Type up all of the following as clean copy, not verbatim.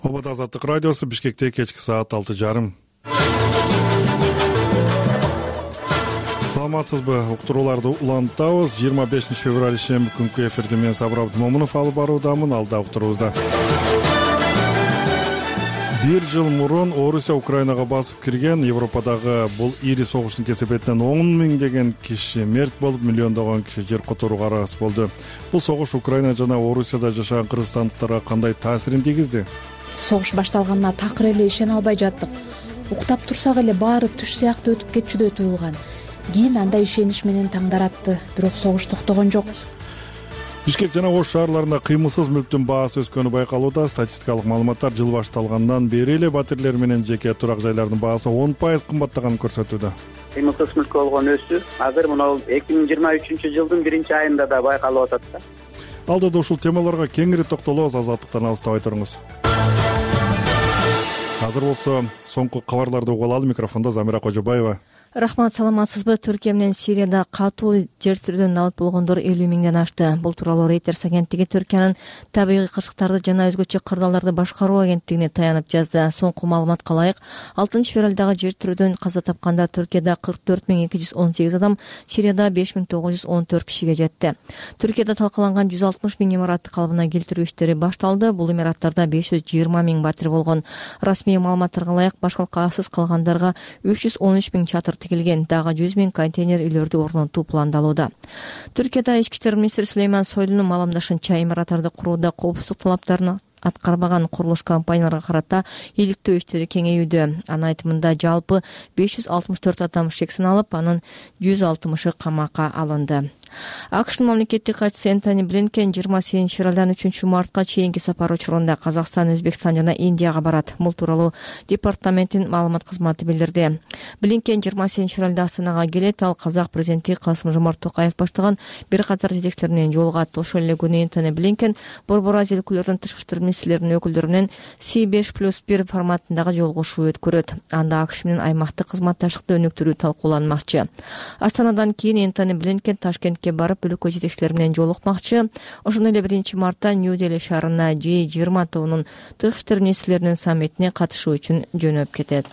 Обод Азаттык радиосу Бишкекте кечки саат 6:30. Саламатсызбы? Уктурууларды улантабыз. 25 февраль шемби күнкү эфирде мен Сабыр Абдымомунов алып баруудамын. Алда уктуруубузда. Бир жыл мурун Орусия Украинага басып кирген. Европадагы бул ири согуштун кесепетинен 10 миңдеген киши мерт болуп, миллиондогон киши жер которууга аргасыз болду. Бул согуш Украина жана Орусияда жашаган кыргызстандыктарга кандай таасирин тийгизди? Согуш башталганына такыр эле ишене албай жаттык. Уктап турсак эле баары түш сыяктуу өтүп кетчүдөй туюлган. Кийин андай ишенич менен таңдаратты, бирок согуш токтогон жок. Бишкек жана Ош шаарларында кыймылсыз мүлктүн баасы өскөнү байкалууда. Статистикалык маалыматтар жыл башталгандан бери эле батирлер менен жеке турак жайлардын баасы 10% кымбаттаганын көрсөтүүдө. Кыймылсыз мүлккө болгон өсүү азыр мына 2023 жылдын 1-айында да байкалып атат да. Алдыда ушул темаларга кеңири токтолобуз, азаттыктан алыстабай туруңуз. Азыр болсо соңку кабарларды угуп алалы. Микрофондо Замира Кожобаева. Рахмат, саламатсызбы? Түркия менен Сирияда катуу жер тирүүдөн алып болгондор 50 миңден ашты. Бул тууралуу Reuters агенттиги Түркиянын табигый кырсыктарды жана өзгөчө кырдаалдарды башкаруу агенттигине таянып жазды. Соңку маалыматка ылайык, 6 февралдагы жер тирүүдөн каза тапкандар Түркияда 44.218 адам, Сирияда 5.914 кишиге жетти. Түркияда талкаланган 160 миң имаратты калыбына келтирүү иштери башталды. Бул имараттарда 520 миң батир болгон. Расмий маалыматтарга ылайык, башкалкасыз калгандарга 313 миң чатыр тигилген, дагы 100 миң контейнер үйлөрдү орнотуу пландалууда. Түркияда ички иштер министри Сулейман Сойлунун маалымдашынча, имараттарды курууда коопсуздук талаптарын аткарбаган курулуш компанияларга карата иликтөө иштери кеңейүүдө. Анын айтымында жалпы 564 адам шек сыналып, анын 160-ы камакка алынды. АКШнын мамлекеттик катчысы Энтони Блинкен 28 февралдан 3 мартка чейинки сапар учурунда Казакстан, Өзбекстан жана Индияга барат. Бул тууралуу департаменттин маалымат кызматы билдирди. Блинкен 28 февралда Астанага келет. Ал казак президенти Касым-Жомарт Токаев баштаган бир катар жетекчилер менен жолугат. Ошол эле күнү Энтони Блинкен Борбор Азия өлкөлөрүнүн тышкы иштер министрлеринин өкүлдөрү менен C5+1 форматындагы жолугушуу өткөрөт. Анда АКШ менен аймактык кызматташтыкты өнүктүрүү талкууланмакчы. Астанадан кийин Энтони Блинкен Ташкентке барып, өлкө жетекчилери менен жолукмакчы. Ошондой эле 1-мартта Нью-Дели шаарына G20 тобунун тышкы иштер министрлеринин саммитине катышуу үчүн жөнөп кетет.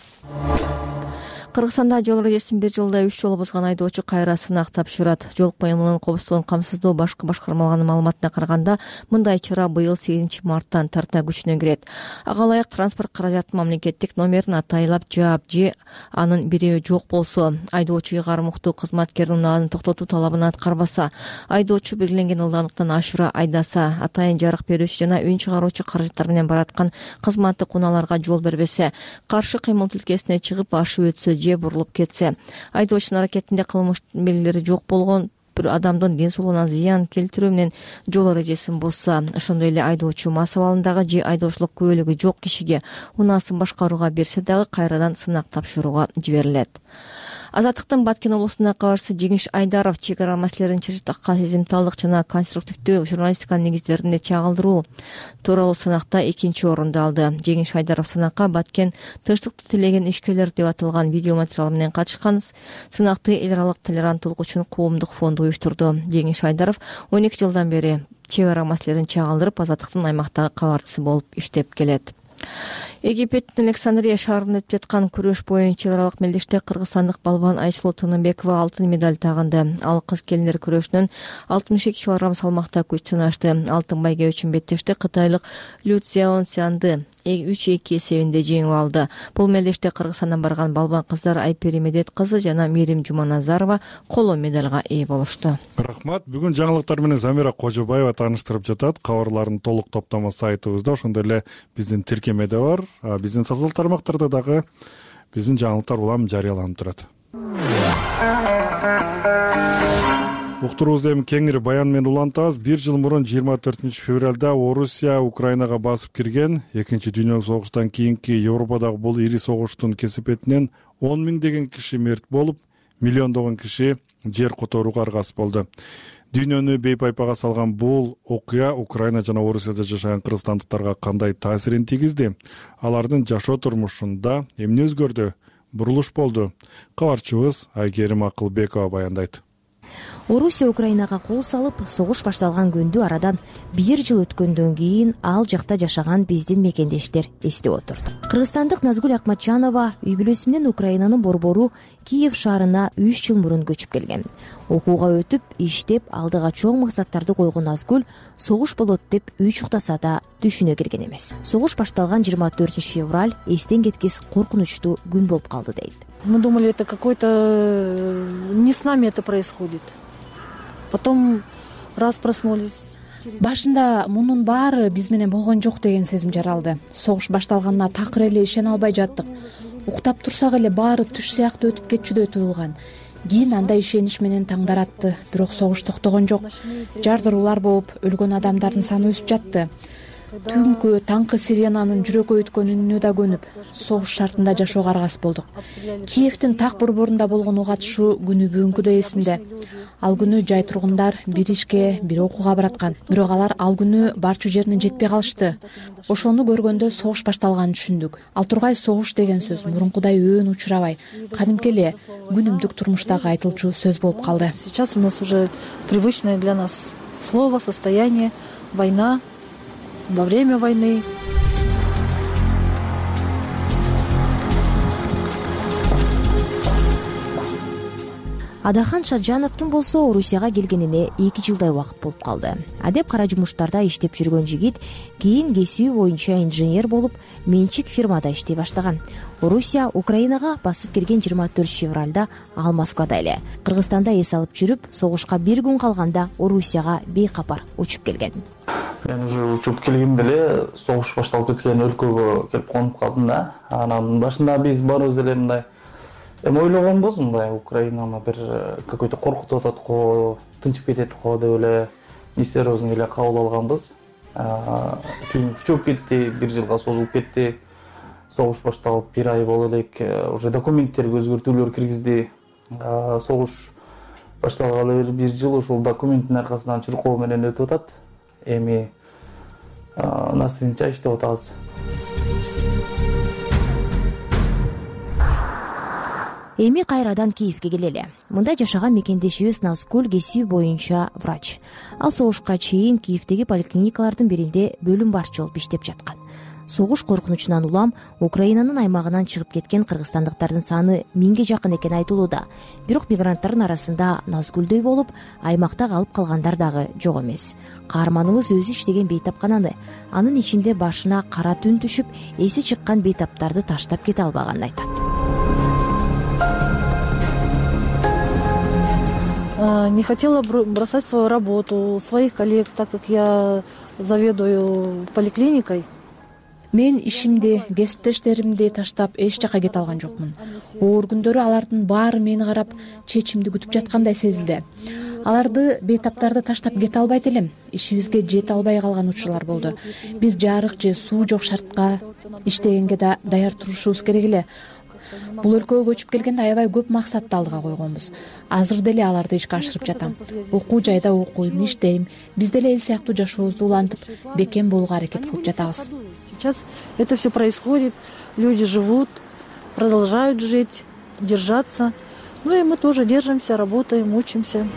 Кыргызстанда жол эрежесин бир жылда 3 жолу бузган айдоочу кайра сынак тапшырат. Жол коюмунун коопсуздугун камсыздоо башкы башкармалыгынын маалыматына караганда, мындай чара быйыл 8-марттан тарта күчүнө кирет. Ага ылайык транспорт каражатынын мамлекеттик номерин атайлап жаап же анын бирөө жок болсо, айдоочу ыйгарым уктуу кызматкердин унааны токтотуу талабын аткарбаса, айдоочу белгиленген ылдамдыктан ашыра айдаса, атайын жарык берүүчү жана үн чыгаруучу каражаттар менен бараткан кызматтык унааларга жол бербесе, каршы кыймыл тилкесине чыгып ашып өтсө же бурулуп кетсе, айдоочунун аракетинде кылмыш белгилери жок болгон, бир адамдын ден соолугуна зыян келтирүү менен жол эрежесин бузса, ошондой эле айдоочу мас абалындагы же айдоочулук күбөлүгү жок кишиге унаасын башкарууга берсе дагы кайрадан сынак тапшырууга жиберилет. Азаттыктын Баткен облусунда кабарчысы Жеңиш Айдаров чек ара маселелерин чыжыктыкка, сезимталдык жана конструктивдүү журналистиканын негиздеринде чагылдыруу тууралуу сынакта 2-орунду алды. Жеңиш Айдаров сынакка Баткен тынчтыкты тилеген ишкерлер деп аталган видео материал менен катышкан. Сынакты эл аралык толеранттуулук үчүн коомдук фонду уюштурду. Жеңиш Айдаров 12 жылдан бери чек ара маселелерин чагылдырып, Азаттыктын аймактагы кабарчысы болуп иштеп келет. Египеттин Александрия шаарында өтүп жаткан күрөш боюнча аралык мелдеште кыргызстандык балбан Айсулуу Тыныбекова алтын медаль тагынды. Ал кыз-келиндер күрөшүнөн 62 кг салмакта күч сынашты. Алтын байге үчүн беттеште кытайлык Лю Цзяонсянды 3-2 эсебинде жеңип алды. Бул мелдеште Кыргызстандан барган балбан кыздар Айпери Медет кызы жана Мирим Жуманазарова коло медальга ээ болушту. Рахмат. Бүгүн жаңылыктар менен Замира Кожобаева тааныштырып жатат. Кабарлардын толук топтомо сайтыбызда, ошондой эле биздин тиркемеде бар. Биздин социалдык тармактарда дагы биздин жаңылыктар улам жарыяланып турат. Уктуруубузду эми кеңири баян менен улантабыз. Бир жыл мурун 24 февралда Орусия Украинага басып кирген. Экинчи дүйнөлүк согуштан кийинки Европадагы бул ири согуштун кесепетинен 10 миңдеген киши мерт болуп, миллиондогон киши жер которууга аргасыз болду. Дүйнөнү бейпайпага салган бул окуя Украина жана Орусияда жашаган кыргызстандыктарга кандай таасирин тийгизди? Алардын жашоо турмушунда эмне өзгөрдү? Бурулуш болду? Кабарчыбыз Айгерим Акылбекова баяндайт. Орусия Украинага кол салып, согуш башталган күндү арадан 1 жыл өткөндөн кийин ал жакта жашаган биздин мекендештер эстеп отурду. Кыргызстандык Назгүл Акматжанова үй бүлөсү менен Украинанын борбору Киев шаарына 3 жыл мурун көчүп келген. Окууга өтүп, иштеп, алдыга чоң максаттарды койгон Назгүл согуш болот деп үй чуктаса да түшүнө кирген эмес. Согуш башталган 24 февраль эстен кеткис коркунучтуу күн болуп калды дейт. Мы думали, это какой-то не с нами это происходит. Потом раз проснулись. Башында мунун баары биз менен болгон жок деген сезим жаралды. Согуш башталганына такыр эле ишене албай жаттык. Уктап турсак эле баары түш сыяктуу өтүп кетчүдөй туюлган. Кийин андай ишенич менен таңдар атты, бирок согуш токтогон жок. Жардыруулар болуп, өлгөн адамдардын саны өсүп жатты. Түнкү таңкы сиренанын жүрөккө өткөн үнүнө да көнүп, согуш шартында жашоого аргасыз болдук. Киевдин так борборунда болгон угатышуу күнү бүгүнкү да эсимде. Ал күнү жай тургундар бир ишке, бир окууга бараткан. Бирок алар ал күнү барчу жерине жетпей калышты. Ошону көргөндө согуш башталганын түшүндүк. Ал тургай согуш деген сөз мурункудай өөн учурабай, кадимки эле күнүмдүк турмуштагы айтылчу сөз болуп калды. Сейчас у нас уже привычное для нас слово, состояние, война. Во время войны. Адахан Шаджановдун болсо Орусияга келгенине 2 жылдай убакыт болуп калды. Адеп кара жумуштарда иштеп жүргөн жигит кийин кесиби боюнча инженер болуп, менчик фирмада иштей баштаган. Орусия Украинага басып кирген 24 февралда ал Москвада эле. Кыргызстанда эс алып жүрүп, согушка 1 күн калганда Орусияга бейкапар учуп келген. Мен уже учуп келгенде эле согуш башталып кеткен өлкөгө келип конуп калдым да. Анан башында биз барыбыз эле мындай ойлогонбуз, мындай Украинаны бир какой-то коркутуп атат го, тынчып кетет го деп эле несерьезно эле кабыл алганбыз. Кийин күчөп кетти, 1 жылга созулуп кетти. Согуш башталып 1 ай боло элек уже документтерге өзгөртүүлөр киргизди. Согуш башталгалы 1 жыл ушул документтин аркасынан чуркоо менен өтүп атат. Эми насыбынча иштеп атабыз. Эми кайрадан Киевге келели. Мында жашаган мекендешибиз Назгүл кесиби боюнча врач. Ал согушка чейин Киевдеги поликлиникалардын биринде бөлүм башчы болуп иштеп жаткан. Согуш коркунучунан улам Украинанын аймагынан чыгып кеткен кыргызстандыктардын саны 1000ге жакын экени айтылууда. Бирок мигранттардын арасында Назгүлдөй болуп, аймакта калып калгандар дагы жок эмес. Каарманыбыз өзү иштеген бейтапкананы, анын ичинде башына кара түн түшүп, эси чыккан бейтаптарды таштап кете албаганын айтат. Не хотела бросать свою работу, своих коллег, так как я заведую поликлиникой. Мен ишимди, кесиптештеримди таштап эч жака кете алган жокмун. Оор күндөрү алардын баары мени карап, чечимди күтүп жаткандай сезилди. Аларды бейтаптарды таштап кете албайт элем. Ишибизге жете албай калган учурлар болду. Биз жарык же суу жок шартка иштегенге да даяр турушубуз керек эле. Бул өлкөгө көчүп келгенде аябай көп максатты алдыга койгонбуз. Азыр деле аларды ишке ашырып жатам. Окуу жайда окуйм, иштейм. Биз деле эл сыяктуу жашообузду улантып, бекем болууга аракет кылып жатабыз. Сейчас это все происходит, люди живут, продолжают жить, держаться. Ну и мы тоже держимся, работаем, учимся.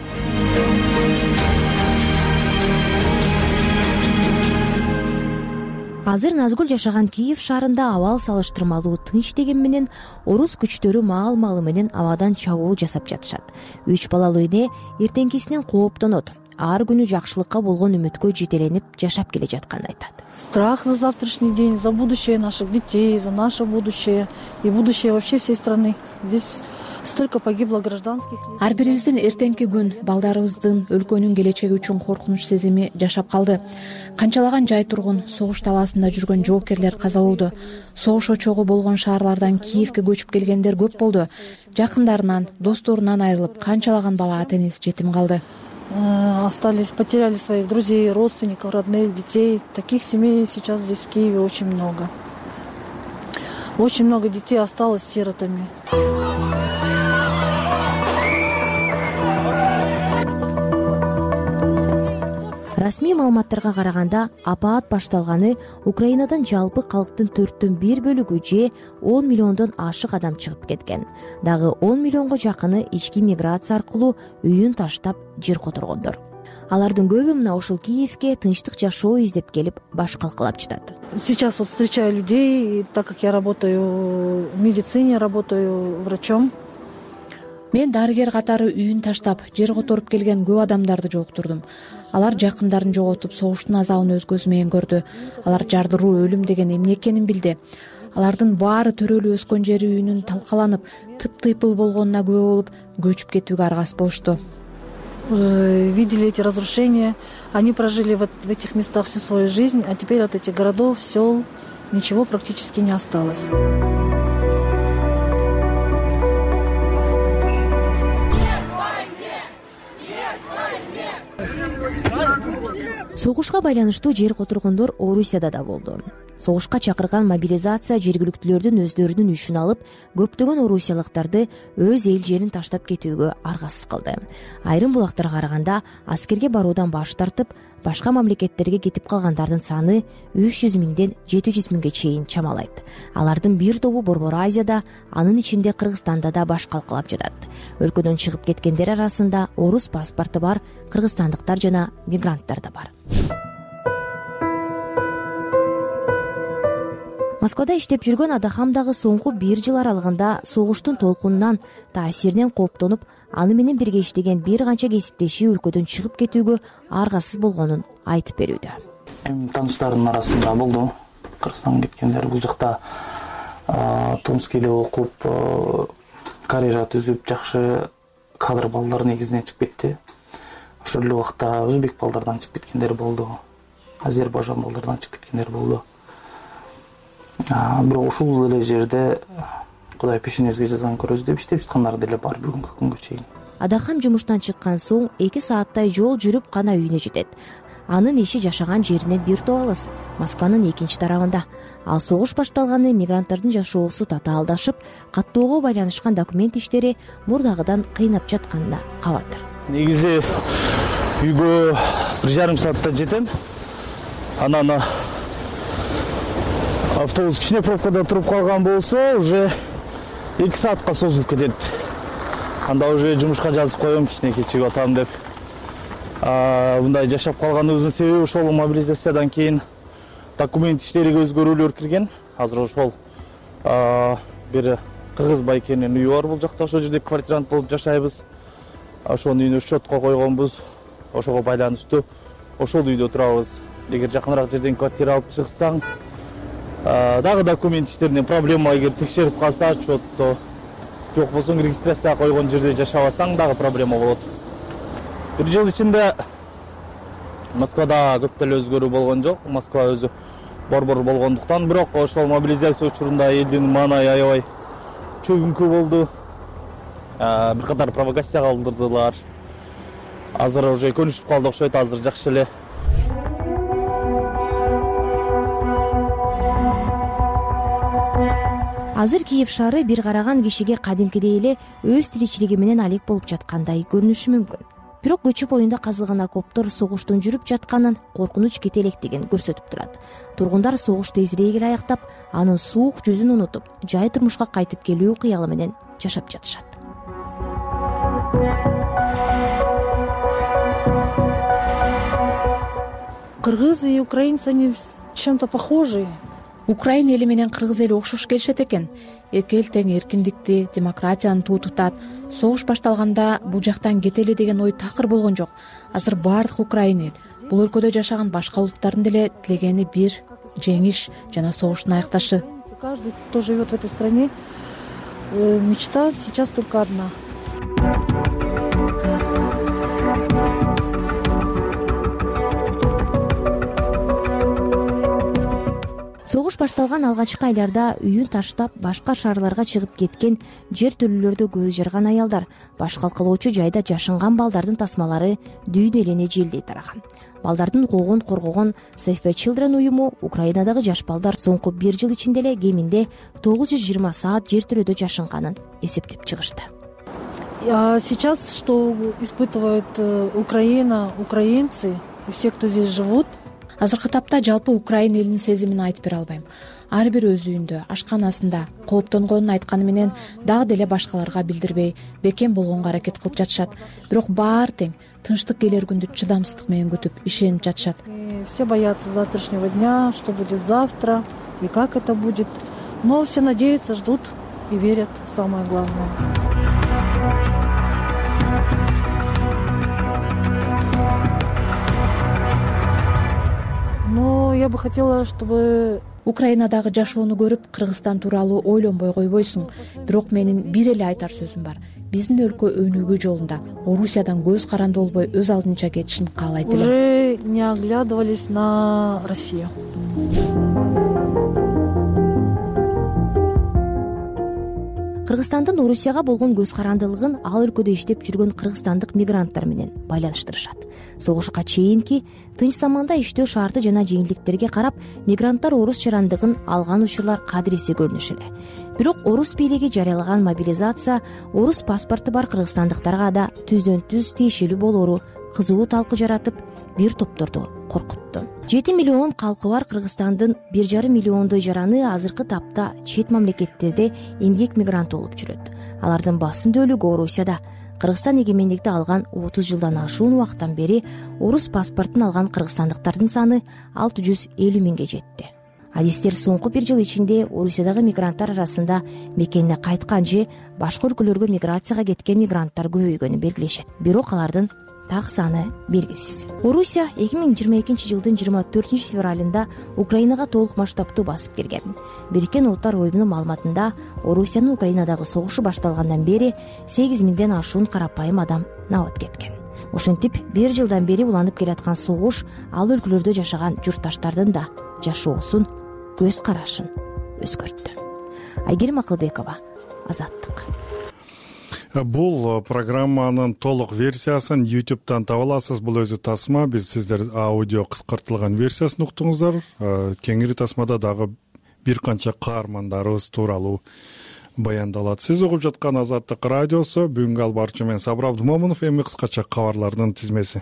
Азыр Назгүл жашаган Киев шаарында абал салыштырмалуу тынч деген менен орус күчтөрү маал-маалы менен абадан чабуул жасап жатышат. 3 балалуу эне эртеңкисинен кооптонот. Ар күнү жакшылыкка болгон үмүткө жетеленип жашап келе жатканын айтат. Страх за завтрашний день, за будущее наших детей, за наше будущее и будущее вообще всей страны. Здесь столько погибло гражданских людей. Ар бирибиздин эртеңки күн балдарыбыздын, өлкөнүн келечеги үчүн коркунуч сезими жашап калды. Канчалаган жай тургун, согуш талаасында жүргөн жоокерлер каза болду. Согуш очогу болгон шаарлардан Киевге көчүп келгендер көп болду. Жакындарынан, досторунан айрылып, канчалаган бала ата-энеси жетим калды. Остались, потеряли своих друзей, родственников, родных, детей. Таких семей сейчас здесь в Киеве очень много. Очень много детей осталось сиротами. расмий маалыматтарга караганда апаат башталганы Украинадан жалпы калктын 1/4 бөлүгү же 10 миллиондон ашык адам чыгып кеткен. Дагы 10 миллионго жакыны ички миграция аркылуу үйүн таштап жер которгондор. Алардын көбү мына ушул Киевке тынчтык жашоо издеп келип баш калкалап жатат. Сейчас вот встречаю людей, так как я работаю в медицине, работаю врачом. Мен дарыгер катары үйүн таштап жер которуп келген көп адамдарды жолуктурдум. Алар жакындарын жоготуп, согуштун азабын өз көзү менен көрдү. Алар жардыруу өлүм деген эмне экенин билди. Алардын баары төрөлүп өскөн жери үйүнүн талкаланып, тыптыйпыл болгонуна күбө болуп, көчүп кетүүгө аргасыз болушту. Видели эти разрушения, они прожили в этих местах всю свою жизнь, а теперь от этих городов, сел ничего практически не осталось. Согушка байланыштуу жер которгондор Орусияда да болду. Согушка чакырган мобилизация жергиликтүүлөрдүн өздөрүнүн үчүн алып, көптөгөн орусиялыктарды өз эл жерин таштап кетүүгө аргасыз кылды. Айрым булактарга караганда аскерге баруудан баш тартып, башка мамлекеттерге кетип калгандардын саны 300 миңден 700 миңге чейин чамалайт. Алардын бир тобу Борбор Азияда, анын ичинде Кыргызстанда да баш калкалап жатат. Өлкөдөн чыгып кеткендер арасында орус паспорту бар кыргызстандыктар жана мигранттар да бар. Москвада иштеп жүргөн Адахам дагы соңку 1 жыл аралыгында согуштун толкунунан, таасиринен кооптонуп, аны менен бирге иштеген бир канча кесиптеши өлкөдөн чыгып кетүүгө аргасыз болгонун айтып берүүдө. Тааныштардын арасында болду. Кыргызстанга кеткендер бул жакта Томскиде окуп, карьера түзүп, жакшы кадр балдар негизинен чыгып кетти. Ошол эле убакта өзбек балдардан чыгып кеткендер болду. Азербайжан балдардан чыгып кеткендер болду. Бирок ушул эле жерде Кудай пешенебизге жазганын көрөбүз деп иштеп жаткандар деле бар бүгүнкү күнгө чейин. Адахам жумуштан чыккан соң 2 сааттай жол жүрүп гана үйүнө жетет. Анын иши жашаган жеринен бир топ алыс, Москванын экинчи тарабында. Ал согуш башталганы мигранттардын жашоосу татаалдашып, каттоого байланышкан документ иштери мурдагыдан кыйнап жатканына кабардыр. Негизи үйгө 1,5 саатта жетем. Анан автобус кичине пробкада туруп калган болсо, уже 2 саатка созулуп кетет. Анда уже жумушка жазып коем, кичине кечигип атам деп. Мындай жашап калганыбыздын себеби ошол мобилизациядан кийин документ иштериге өзгөрүүлөр кирген. Азыр ошол бир кыргыз байкенин үйү бар бул жакта, ошол жерде квартирант болуп жашайбыз. Ошонун үйүнө счетко койгонбуз. Ошого байланыштуу ошол үйдө турабыз. Эгер жакыныраак жерден квартира алып чыксаң, дагы документ иштеринен проблема, эгер текшерип калса счетто, жок болсо регистрация койгон жерде жашабасаң дагы проблема болот. Бир жыл ичинде Москвада көп деле өзгөрүү болгон жок. Москва өзү борбор болгондуктан, бирок ошол мобилизация учурунда элдин маанайы аябай чөгүңкү болду. Бир катар провокация кылдырдылар. Азыр уже көнүшүп калды окшойт, азыр жакшы эле. Азыр Киев шаары бир караган кишиге кадимкидей эле өз тиричилиги менен алек болуп жаткандай көрүнүшү мүмкүн. Бирок көчө боюнда казылган окоптор согуштун жүрүп жатканын, коркунуч кете электигин көрсөтүп турат. Тургундар согуш тезирээк эле аяктап, анын суук жүзүн унутуп, жай турмушка кайтып келүү кыялы менен жашап жатышат. Кыргызы и украинцы, они чем-то похожи. Украина эли менен кыргыз эли окшош келишет экен. Эки эл тең эркиндикти, демократияны туу тутат. Согуш башталганда бул жактан кетели деген ой такыр болгон жок. Азыр баардык украин эл, бул өлкөдө жашаган башка улуттардын деле тилегени бир: жеңиш жана согуштун аякташы. Каждый, кто живет в этой стране, мечта сейчас только одна. Согуш башталган алгачкы айларда үйүн таштап башка шаарларга чыгып кеткен жер төлөлөрдө көз жарган аялдар, баш калкалоочу жайда жашынган балдардын тасмалары дүйнө элине желдей тараган. Балдардын укугун коргогон Save the Children уюму Украинадагы жаш балдар соңку 1 жыл ичинде эле кеминде 920 саат жер төлөдө жашынганын эсептеп чыгышты. Сейчас, что испытывает Украина, украинцы, и все, кто здесь живут. Азыркы тапта жалпы Украина элинин сезимин айтып бере албайм. Ар бир өз үйүндө, ашканасында кооптонгонун айтканы менен дагы деле башкаларга билдирбей, бекем болгонго аракет кылып жатышат. Бирок баары тең тынчтык келер күндү чыдамсыздык менен күтүп, ишенип жатышат. Все боятся завтрашнего дня, что будет завтра и как это будет. Но все надеются, ждут и верят, самое главное. Но я бы хотела, чтобы Украинадагы жашоону көрүп, Кыргызстан тууралуу ойлонбой койбойсуң. Бирок менин бир эле айтар сөзүм бар. Биздин өлкө өнүгүү жолунда Орусиядан көз каранды болбой өз алдынча кетишин каалайт элем. Уже не оглядывались на Россию. Кыргызстандын Орусияга болгон көз карандылыгын ал өлкөдө иштеп жүргөн кыргызстандык мигранттар менен байланыштырышат. Согушка чейинки тынч заманда иштөө шарты жана жеңилдиктерге карап, мигранттар орус жарандыгын алган учурлар кадиреси көрүнүш эле. Бирок орус бийлиги жарыялаган мобилизация орус паспорту бар кыргызстандыктарга да түздөн-түз тиешелүү болоору кызуу талкуу жаратып, бир топторду коркутту. 7 миллион калкы бар Кыргызстандын 1,5 миллиондой жараны азыркы тапта чет мамлекеттерде эмгек мигранты болуп жүрөт. Алардын басым бөлүгү Орусияда. Кыргызстан эгемендикти алган 30 жылдан ашуун убакыттан бери орус паспортун алган кыргызстандыктардын саны 650 миңге жетти. Адистер соңку бир жыл ичинде Орусиядагы мигранттар арасында мекенине кайткан же башка өлкөлөргө миграцияга кеткен мигранттар көбөйгөнүн белгилешет. Бирок алардын так саны белгисиз. Орусия 2022 жылдын 24 февралында Украинага толук масштабтуу басып кирген. Бириккен Улуттар уюмунун маалыматында Орусиянын Украинадагы согушу башталгандан бери 8 миңден ашуун карапайым адам набат кеткен. Ошентип, бир жылдан бери уланып келаткан согуш ал өлкөлөрдө жашаган журтташтардын да жашоосун, көз карашын өзгөрттү. Айгерим Акылбекова, Азаттык. Бул программанын толук версиясын YouTube'дан таба аласыз. Бул өзү тасма. Биз сиздер аудио кыскартылган версиясын уктуңуздар. Кеңири тасмада дагы бир канча каармандарыбыз тууралуу баяндалат. Сиз угуп жаткан Азаттык радиосу. Бүгүнкү алып баруучу мен Сабыр Абдумомунов. Эми кыскача кабарлардын тизмеси.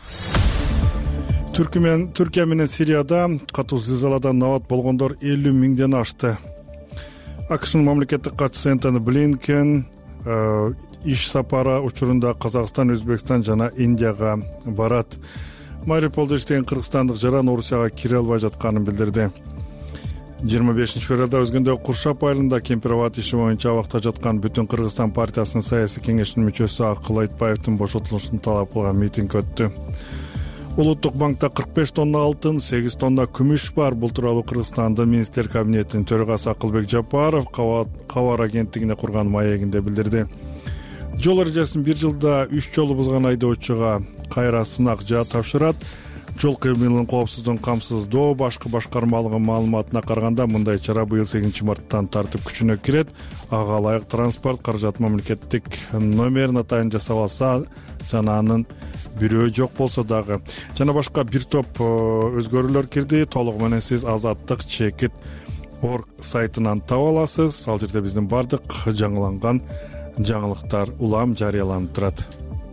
Түркия менен Сирияда катуу зылзаладан набат болгондор 50 миңден ашты. АКШнын мамлекеттик катчысы Энтони Блинкен иш сапары учурунда Казакстан, Өзбекстан жана Индияга барат. Мариуполдо иштеген кыргызстандык жаран Орусияга кире албай жатканын билдирди. 25 февралда өзгөндө Куршап айылында Кемпироват иши боюнча абакта жаткан Бүтүн Кыргызстан партиясынын саясий кеңешинин мүчөсү Акыл Айтбаевдин бошотулушун талап кылган митинг өттү. Улуттук банкта 45 тонна алтын, 8 тонна күмүш бар. Бул тууралуу Кыргызстандын министрлер кабинетинин төрагасы Акылбек Жапаров Кабар агенттигине курган маегинде билдирди. Жол эрежесин бир жылда 3 жолу бузган айдоочуга кайра сынак жаа тапшырат. Жол кыймылын коопсуздугун камсыздоо башкы башкармалыгынын маалыматына караганда мындай чара быйыл 8 марттан тартып күчүнө кирет. Ага ылайык транспорт каражат мамлекеттик номерин атайын жасап алса жана анын бирөө жок болсо дагы жана башка бир топ өзгөрүүлөр кирди. Толугу менен сиз azattik.org сайтынан таба аласыз. Ал жерде биздин бардык жаңыланган жаңылыктар улам жарыяланып турат.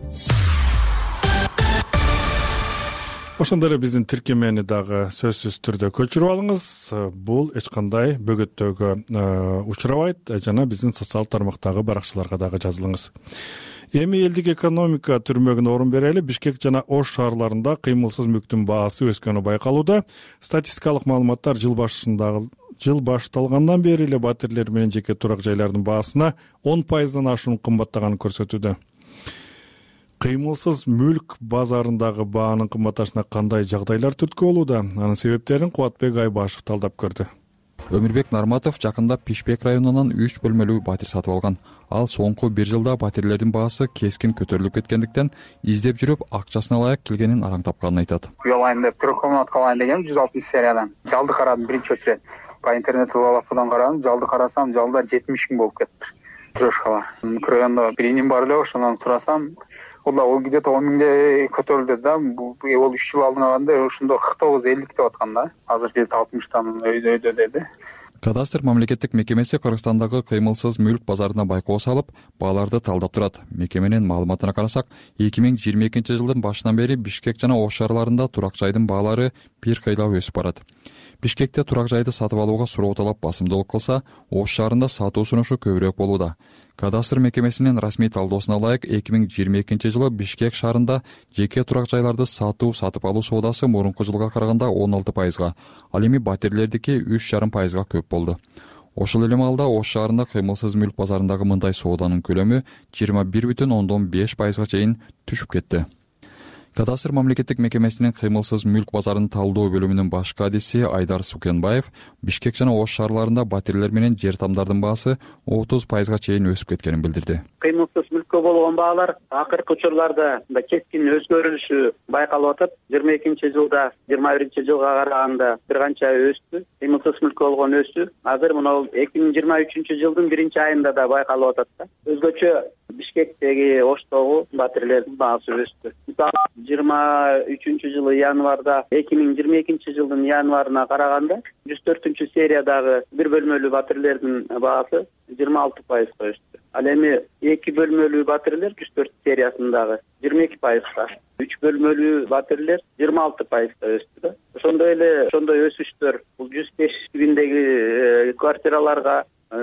Ошондой эле биздин тиркемени дагы сөзсүз түрдө көчүрүп алыңыз. Бул эч кандай бөгөттөөгө учурабайт жана биздин социалдык тармактагы баракчаларга дагы жазылыңыз. Эми элдик экономика түрмөгүнө орун берели. Бишкек жана Ош шаарларында кыймылсыз мүктүн баасы өскөнү байкалууда. Статистикалык маалыматтар жыл башталгандан бери эле батирлер менен жеке турак жайлардын баасына 10% ашуун кымбаттаганын көрсөтүүдө. Кыймылсыз мүлк базарындагы баанын кымбатташына кандай жагдайлар түрткү болууда? Анын себептерин Кубатбек Айбашев талдап көрдү. Өмүрбек Нарматов жакында Пишбек районунан 3 бөлмөлүү батир сатып алган. Ал соңку бир жылда батирлердин баасы кескин көтөрүлүп кеткендиктен издеп жүрүп акчасына ылайык келгенин араң тапканын айтат. Уялайын деп 4 комнатка алайын дегем 160 сериядан. Жалды карадым биринчи очередь. По интернетте лалафудан карадым, жалды карасам, жалда 70 миң болуп кетти. Трешкала. Райондо биринин бар эле, ошондон сурасам, ол где-то 10 миңге көтөрүлдү да. Бул 3 жыл алдын алганда ошондо 49-50 деп аткан да. Азыр 60-тан өйдө деди. Кадастр мамлекеттик мекемеси Кыргызстандагы кыймылсыз мүлк базарына байкоо салып, бааларды талдап турат. Мекеменин маалыматына карасак, 2022-жылдын башынан бери Бишкек жана Ош шаарларында турак жайдын баалары бир кыйлап өсүп барат. Бишкекте турак жайды сатып алууга суроо талап басымдуулук кылса, Ош шаарында сатуу сунушу көбүрөөк болууда. Кадастр мекемесинин расмий талдоосуна ылайык 2022-жылы Бишкек шаарында жеке турак жайларды сатып алуу соодасы мурунку жылга караганда 16%, ал эми батирлердики 3,5% көп болду. Ошол эле маалда Ош шаарында кыймылсыз мүлк базарындагы мындай сооданын көлөмү 21,5%га чейин түшүп кетти. Кадастр мамлекеттик мекемесинин кыймылсыз мүлк базарын талдоо бөлүмүнүн башкы адиси Айдар Сукенбаев Бишкек жана Ош шаарларында батирлер менен жер тамдардын баасы 30%га чейин өсүп кеткенин билдирди. Кыймылсыз мүлккө болгон баалар акыркы учурларда кескин өзгөрүлүшү байкалып атат. 22-жылда 21-жылга караганда бир канча өстү. Кыймылсыз мүлккө болгон өсүү азыр мына 2023-жылдын 1-айында да байкалып атат. Өзгөчө Бишкектеги, Оштогу батирлердин баасы өстү. Мисалы 23-жылы январда 2022-жылдын январына караганда 104-сериядагы бир бөлмөлүү батирлердин баасы 26%га өстү. Ал эми 2 бөлмөлүү батирлер 104 сериясындагы 22%га, 3 бөлмөлүү батирлер 26%га өстү. Ошондой өсүштөр бул 105 тибиндеги квартираларга,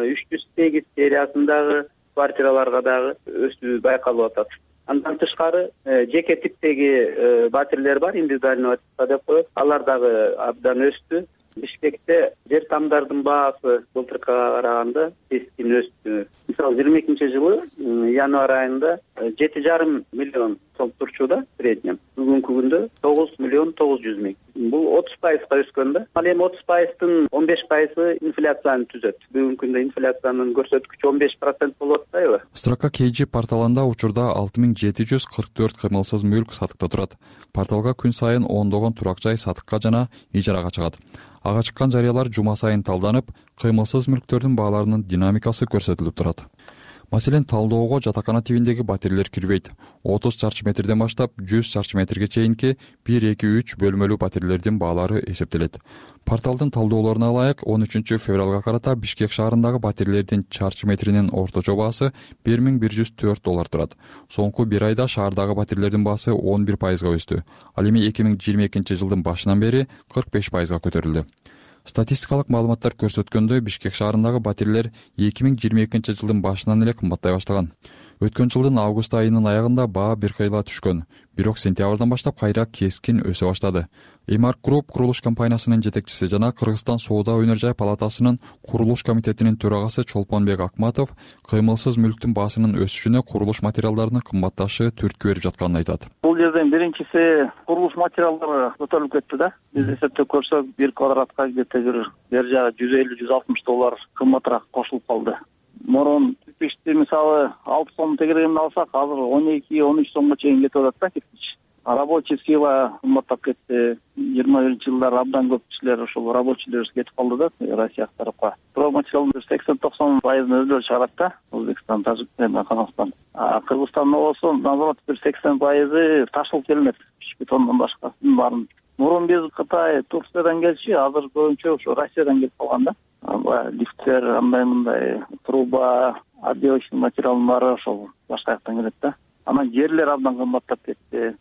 308 сериясындагы квартираларга дагы өсүү байкалып атат. Андан тышкары жеке типтеги батирлер бар, индивидуальный типте деп коет. Алар дагы абдан өстү. Бишкекте жер тамдардын баасы былтыркыга караганда кескин өстү. Мисалы 22-жылы январь айында 7,5 миллион сом турчууда среднем. Бүгүнкү күндө 9 миллион 900 миң. Бул 30%га өскөн да. Ал эми 30%дын 15% инфляцияны түзөт. Бүгүнкү күндө инфляциянын көрсөткүчү 15% болуп атпайбы? Строка KG порталында учурда 6744 кыймылсыз мүлк сатыкта турат. Порталга күн сайын ондогон турак жай сатыкка жана ижарага чыгат. Ага чыккан жарыялар жума сайын талданып, кыймылсыз мүлктөрдүн бааларынын динамикасы көрсөтүлүп турат. Маселен, талдоого жатакана тибиндеги батирлер кирбейт. 30 чарчы метрден баштап 100 чарчы метрге чейинки 1-2-3 бөлмөлүү батирлердин баалары эсептелет. Порталдын талдоолоруна ылайык 13 февралга карата Бишкек шаарындагы батирлердин чарчы метринин орточо баасы $1104 турат. Соңку бир айда шаардагы батирлердин баасы 11%га өстү. Ал эми 2022-жылдын башынан бери 45%га көтөрүлдү. Статистикалык маалыматтар көрсөткөндөй, Бишкек шаарындагы батирлер 2022-жылдын башынан эле кымбаттай баштаган. Өткөн жылдын август айынын аягында баа бир кыйла түшкөн, бирок сентябрдан баштап кайра кескин өсө баштады. Эмарк Групп курулуш компаниясынын жетекчиси жана Кыргызстан Соода өнөр жай палатасынын курулуш комитетинин төрагасы Чолпонбек Акматов кыймылсыз мүлктүн баасынын өсүшүнө курулуш материалдарынын кымбатташы түрткү берип жатканын айтат. Бул жерден биринчиси курулуш материалдары көтөрүлүп кетти да. Биз эсептеп көрсөк, 1 квадратка где-то бир жагы $150-160 кымбатыраак кошулуп калды. Мурун кирпичти мисалы 6 сом тегерегинде алсак, азыр 12-13 сомго чейин кетип атат да кирпич. Рабочий сила кымбаттап кетти. 20-жылдар абдан көп кишилер ушул рабочийлер кетип калды да Россия тарапка. Стройматериалдын 80-90% өздөрү чыгарат да. Өзбекстан, Тажикстан, Казакстан. Кыргызстанда болсо наоборот бир 80% ташылып келинет. Бетондон башкасын баарын. Мурун биз Кытай, Турциядан келчү, азыр көбүнчө ушу Россиядан келип калган да. Лифттер, андай труба, отделочный материалдын баары ошол башка жактан келет да. Анан жерлер абдан кымбаттап кетти.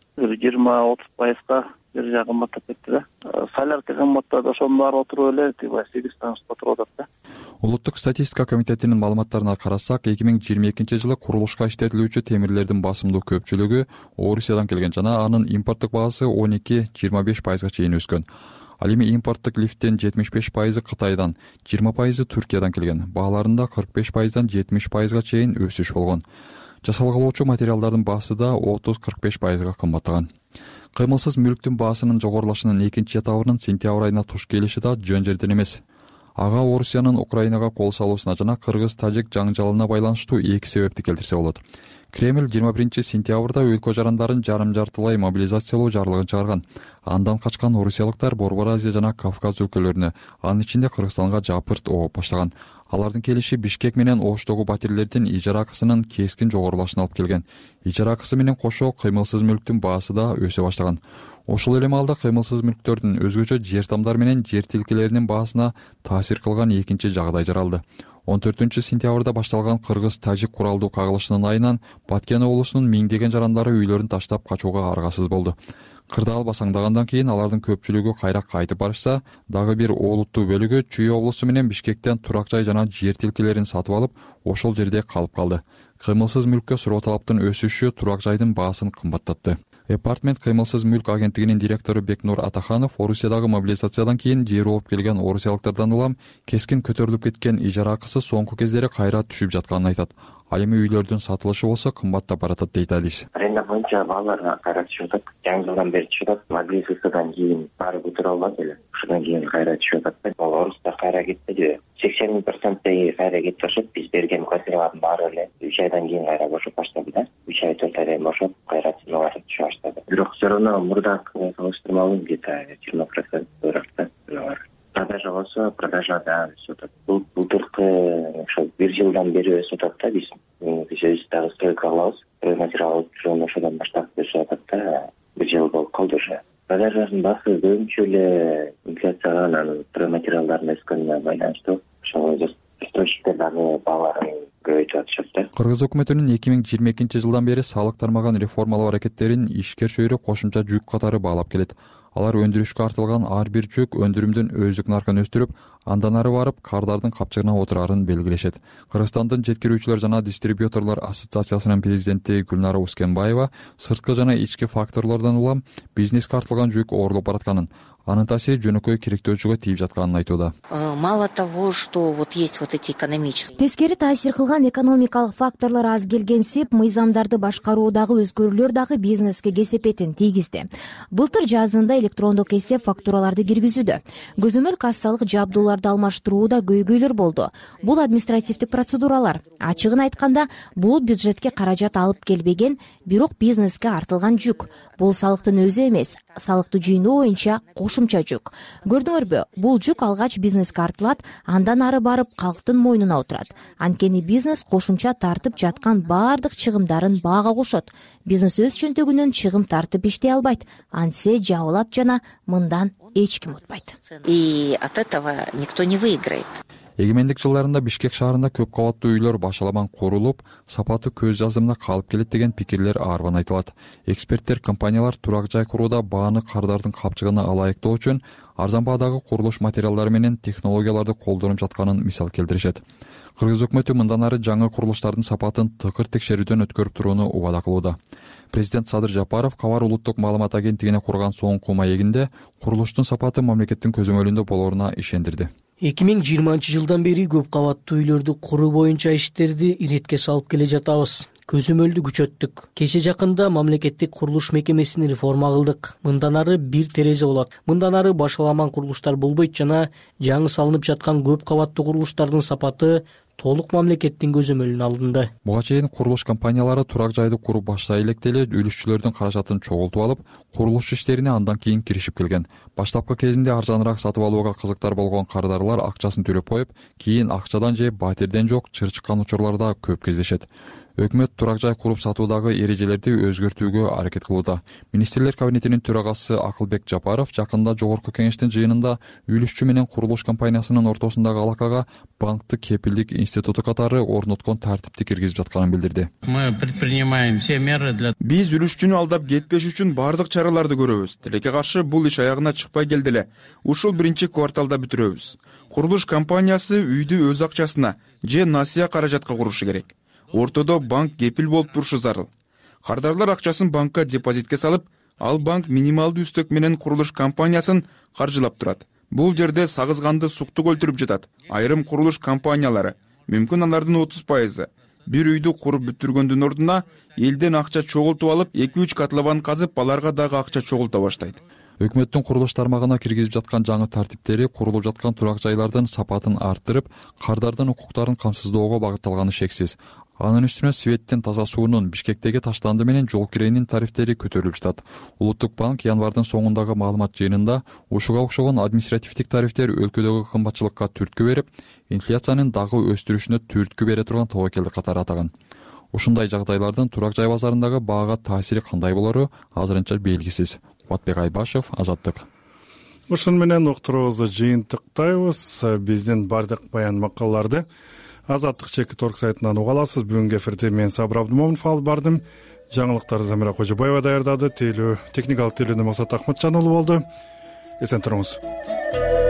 20-30%га жер жай кымбаттап кетти да. Солярка кымбаттады, ошонун баары отуруп эле 8 станцияда отуруп атат да. Улуттук статистика комитетинин маалыматтарына карасак, 2022-жылы курулушка иштетилүүчү темирлердин басымдуу көпчүлүгү Орусиядан келген жана анын импорттук баасы 12-25%га чейин өскөн. Ал эми импорттук лифттин 75% Кытайдан, 20% Түркиядан келген. Бааларында 45%дан 70%га чейин өсүш болгон. Жасалгалоочу материалдардын баасы да 30-45%га кымбаттаган. Кыймылсыз мүлктүн баасынын жогорулашынын экинчи этабынын сентябрь айына туш келиши да жөн жерден эмес. Ага Орусиянын Украинага кол салуусуна жана кыргыз-тажик жаңжалына байланыштуу эки себепти келтирсе болот. Кремль 21-сентябрда өлкө жарандарын жарым-жартылай мобилизациялоо жарлыгын чыгарган. Андан качкан орусиялыктар Борбор Азия жана Кавказ өлкөлөрүнө, анын ичинде Кыргызстанга жапырт ооп баштаган. Алардын келиши Бишкек менен Оштогу батирлердин ижара акысынын кескин жогорулашына алып келген. Ижара акысы менен кошо кыймылсыз мүлктүн баасы да өсө баштаган. Ошол эле маалда кыймылсыз мүлктөрдүн өзгөчө жер тамдар менен жер тилкелеринин баасына таасир кылган экинчи жагдай жаралды. 14-сентябрда башталган кыргыз-тажик куралдуу кагылышынын айынан Баткен облусунун миңдеген жарандары үйлөрүн таштап качууга аргасыз болду. Кырдаал басаңдагандан кийин алардын көпчүлүгү кайра кайтып барышса, дагы бир олуттуу бөлүгү Чүй облусу менен Бишкектен турак жай жана жер тилкелерин сатып алып, ошол жерде калып калды. Кыймылсыз мүлккө суроо талаптын өсүшү турак жайдын баасын кымбаттатты. Департамент кыймылсыз мүлк агенттигинин директору Бекнур Атаханов Орусиядагы мобилизациядан кийин жер ооп келген орусиялыктардан улам кескин көтөрүлүп кеткен ижара акысы соңку кездери кайра түшүп жатканын айтат. Ал эми үйлөрдүн сатылышы болсо кымбаттап баратат дейт Алис. Аренда боюнча баалар кайра түшүп атат. Жаңы жылдан бери түшүп атат. Мобилизациядан кийин баары көтөрө албады эле. Ошондон кийин кайра түшүп атат. Ал Орусда кайра кетти. 80% кайра кетип баштады. Биз берген квартиралардын баары эле 3 айдан кийин кайра бошоп баштады да. 3 ай 4 айдан бошоп кайра ценалар түшө баштады. Бирок все равно мурдакы салыштырмалуу где-то 20% ыракта. Продажа болсо продажада өсүп атат. Былтыркы ошо 1 жылдан бери өсүп атат да. Биз өзүбүз дагы стройка кылабыз. Материал алып жүргөн ошодон баштап өсүп атат да. 1 жыл болуп калды уже. Продажанын баасы көбүнчө эле инфляцияга анан материалдардын өскөнүнө байланыштуу. Ошол источниктер дагы бааларын көбөйтүп атышат да. Кыргыз өкмөтүнүн 2022 жылдан бери салык тармагын реформалоо аракеттерин ишкер чөйрө кошумча жүк катары баалап келет. Алар өндүрүшкө артылган ар бир жүк өндүрүмдүн өздүк наркын өстүрүп, андан ары барып кардардын капчыгына отурарын белгилешет. Кыргызстандын жеткирүүчүлөр жана дистрибьюторлор ассоциациясынын президенти Гүлнара Ускенбаева сырткы жана ички факторлордон улам бизнеске артылган жүк оорлоп баратканын, анын таасири жөнөкөй керектөөчүгө тийип жатканын айтууда. Мало того, что вот есть вот эти экономические. Тескери таасир кылган экономикалык факторлор аз келгенсип, мыйзамдарды башкаруудагы өзгөрүүлөр дагы бизнеске кесепетин тийгизди. Былтыр жазында электрондук эсеп фактураларды киргизүүдө, көзөмөл кассалык жабдууларды алмаштырууда көйгөйлөр болду. Бул административдик процедуралар. Ачыгын айтканда, бул бюджетке каражат алып келбеген, бирок бизнеске артылган жүк. Бул салыктын өзү эмес, салыкты жыйноо боюнча кошумча жүк. Көрдүңөрбү, бул жүк алгач бизнеске артылат, андан ары барып калктын мойнуна отурат. Анткени бизнес кошумча тартып жаткан баардык чыгымдарын баага кошот. Бизнес өз чөнтөгүнөн чыгым тартып иштей албайт. Антсе жабылат жана мындан эч ким утпайт. И от этого никто не выиграет. Эгемендик жылдарында Бишкек шаарында көп кабаттуу үйлөр башаламан курулуп, сапаты көз жазымына калып келет деген пикирлер арбан айтылат. Эксперттер компаниялар турак жай курууда бааны кардардын капчыгына ылайыктоо үчүн арзан баадагы курулуш материалдары менен технологияларды колдонуп жатканын мисал келтиришет. Кыргыз өкмөтү мындан ары жаңы курулуштардын сапатын тыкыр текшерүүдөн өткөрүп турууну убада кылууда. Президент Садыр Жапаров Кабар улуттук маалымат агенттигине курган соңку маегинде курулуштун сапаты мамлекеттин көзөмөлүндө болоруна ишендирди. 2020 жылдан бери көп кабаттуу үйлөрдү куруу боюнча иштерди иретке салып келе жатабыз. Көзөмөлдү күчөттүк. Кече жакында мамлекеттик курулуш мекемесин реформа кылдык. Мындан ары бир терезе болот. Мындан ары башаламан курулуштар болбойт жана жаңы салынып жаткан көп кабаттуу курулуштардын сапаты толук мамлекеттин көзөмөлүнүн алдында. Буга чейин курулуш компаниялары турак жайды куруп баштай электе эле үлүшчүлөрдүн каражатын чогултуп алып, курулуш иштерине андан кийин киришип келген. Баштапкы кезинде арзаныраак сатып алууга кызыктар болгон кардарлар акчасын төлөп коюп, кийин акчадан же батирден жок чыр чыккан учурлар да көп кездешет. Өкмөт турак жай куруп сатуудагы эрежелерди өзгөртүүгө аракет кылууда. Министрлер кабинетинин төрагасы Акылбек Жапаров жакында жогорку кеңештин жыйынында үлүшчү менен курулуш компаниясынын ортосундагы алакага банктык кепилдик институту катары орноткон тартипти киргизип жатканын билдирди. Биз үлүшчүнү алдап кетпеш үчүн бардык чараларды көрөбүз. Тилекке каршы бул иш аягына чыкпай келди эле. Ушул биринчи кварталда бүтүрөбүз. Курулуш компаниясы үйдү өз акчасына же насыя каражатка курушу керек. Ортодо банк кепил болуп турушу зарыл. Кардарлар акчасын банкка депозитке салып, ал банк минималдуу үстөк менен курулуш компаниясын каржылап турат. Бул жерде сагызганды суктук өлтүрүп жатат. Айрым курулуш компаниялары, мүмкүн алардын 30%, бир үйдү куруп бүтүргөндүн ордуна элден акча чогултуп алып, 2-3 катлабан казып, аларга дагы акча чогулта баштайт. Өкмөттүн курулуш тармагына киргизип жаткан жаңы тартиптери курулуп жаткан турак жайлардын сапатын арттырып, кардардын укуктарын камсыздоого багытталганы шексиз. Анын үстүнө светтин таза суунун Бишкектеги таштанды менен жол киренин тарифтери көтөрүлүп жатат. Улуттук банк январдын соңундагы маалымат жыйынында ушуга окшогон административдик тарифтер өлкөдөгү кымбатчылыкка түрткү берип, инфляциянын дагы өстүрүшүнө түрткү бере турган тобокелдик катары атаган. Ушундай жагдайлардын турак жай базарындагы баага таасири кандай болору азырынча белгисиз. Кубатбек Айбашев, Азаттык. Ушун менен уктуруубузду жыйынтыктайбыз. Биздин бардык баян макалаларды Азаттык.org сайтынан уга аласыз. Бүгүнкү эфирде мен Сабыр Абдымомунов алып бардым. Жаңылыктарды Замира Кожобаева даярдады. Техникалык тейлөөнү Максат Ахматжан болду. Эсен туруңуз.